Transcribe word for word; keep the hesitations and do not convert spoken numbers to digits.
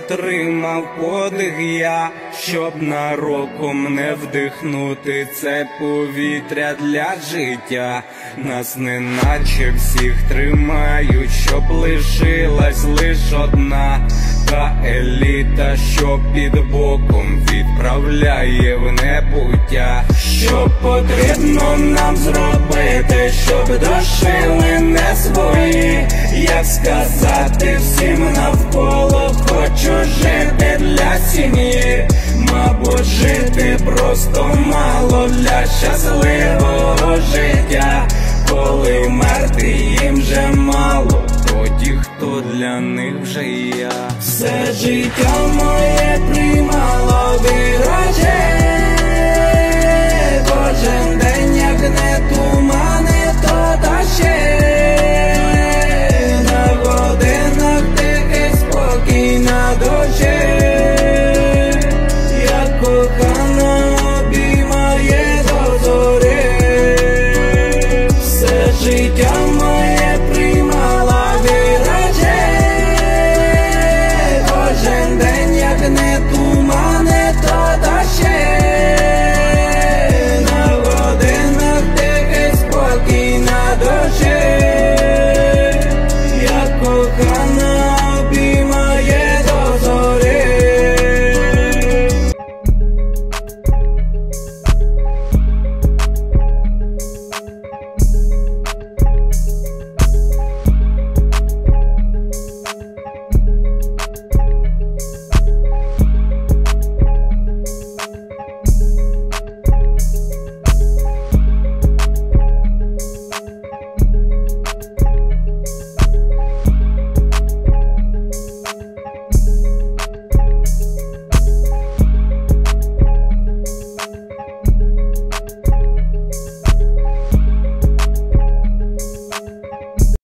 затримав подих я, щоб нароком не вдихнути це повітря для життя. Нас неначе всіх тримають, щоб лишилась лиш одна та еліта, що під боком відправляє в небуття. Що потрібно нам зробити, щоб дошили не свої? Як сказати всім навколо, хочу жити для сім'ї. Мабуть, жити просто мало для щасливого життя. Коли вмерти їм вже мало, тоді хто для них вже я? Все життя моє приймало вираження.